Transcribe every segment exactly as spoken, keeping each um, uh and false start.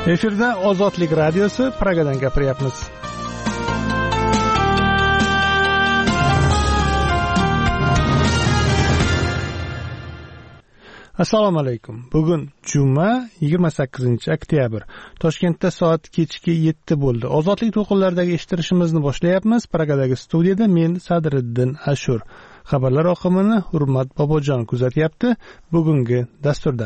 Efirda Ozodlik radiosi Pragadan gapiryapmiz. Assalomu alaykum. Bugun juma yigirma sakkizinchi oktyabr. Toshkentda soat kechki yetti bo'ldi. Ozodlik to'lqinlaridagi eshittirishimizni boshlayapmiz. Pragadagi studiyada men Sadriddin Ashur. Xabarlar oqimini Hurmat Bobojon kuzatyapti. Bugungi dasturda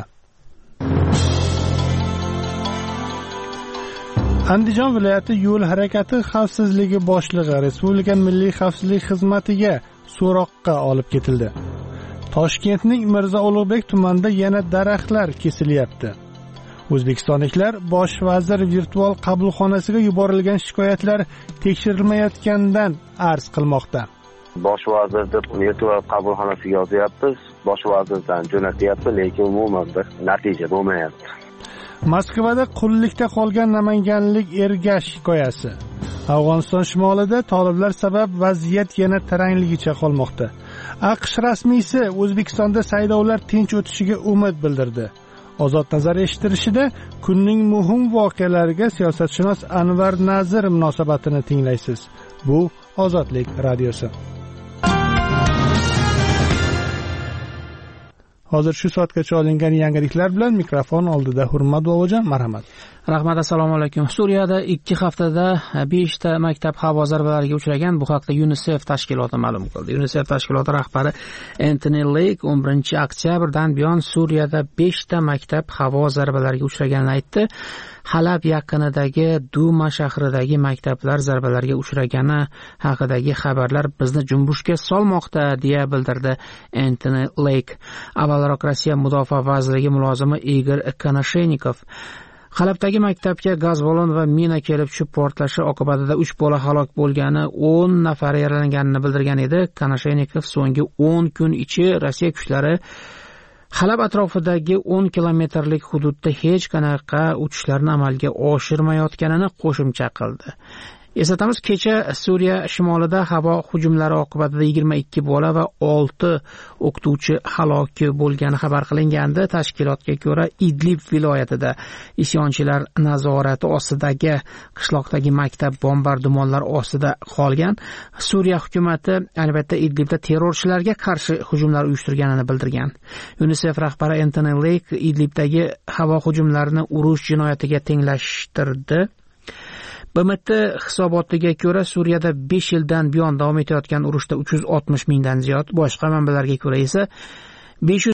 Andijon viloyati yo'l harakati xavfsizligi boshlig'i Respublika Milliy xavfsizlik xizmatiga so'roqqa olib ketildi. Toshkentning Mirzo Ulug'bek tumanida yana daraxtlar kesilyapti. O'zbekistonliklar bosh vazir virtual qabulxonasiga yuborilgan shikoyatlar tekshirilmayotganidan arz qilmoqda. Bosh vazir deb virtual qabulxonasiga yozyapmiz, bosh vazirdan jo'natyapti, lekin umuman bir natija bo'lmayapti. Moskvada qullikda qolgan namanganlik ergash hikoyasi. Afg'oniston shimolida toliblar sabab vaziyat yana tarangligicha qolmoqda. AQSh rasmiysi O'zbekistonda saylovlar tinch o'tishiga umid bildirdi. Ozod nazar eshittirishida kunning muhim voqealariga siyosatshunos Anvar Nazir munosabatini tinglaysiz. Bu Ozodlik radiosi. Hozir shu soatgacha olingan yangiliklar bilan mikrofon oldida Hurmat Bobojon, marhamat. Rahmat, assalomu alaykum. Suriyada ikki haftada beshta maktab havo zarbalariga uchragan. Bu haqda UNICEF tashkiloti ma'lum qildi. UNICEF tashkiloti rahbari Anthony Lake o'n birinchi oktyabrdan buyon Suriyada beshta maktab havo zarbalariga uchraganini aytdi. Halab yaqinidagi Duma shahridagi maktablar zarbalarga uchragani haqidagi xabarlar bizni jumbushga solmoqda, deya bildirdi Anthony Lake. Avvalroq Rossiya mudofaa vazirligi mulozimi Igor Konashenikov Halabdagi maktabga gaz ballon va mina kelib tushib portlashi oqibatida uch bola halok bo'lgani, o'n nafar yaralanganini bildirgan edi. Konashenikov so'nggi o'n kun ichi Rossiya kuchlari Halab atrofidagi o'n kilometrlik hududda hech qanaqa uchishlarni amalga oshirmayotganini qo'shimcha qildi. Eslatamiz, kecha Suriya shimolida havo hujumlari oqibatida yigirma ikki bola va olti o'qituvchi halok bo'lgani xabar qilingandi. Tashkilotga ko'ra Idlib viloyatida isyonchilar nazorati ostidagi qishloqdagi maktab bombardimonlar ostida qolgan. Suriya hukumati albatta Idlibda terrorchilarga qarshi hujumlar uyushtirganini bildirgan. UNICEF rahbari Anthony Lake Idlibdagi havo hujumlarini urush jinoyatiga tenglashtirdi. B M T hisobotiga ko'ra Suriyada besh yildan buyon davom etayotgan urushda uch yuz oltmish mingdan ziyod, boshqa manbalarga ko'ra esa besh yuz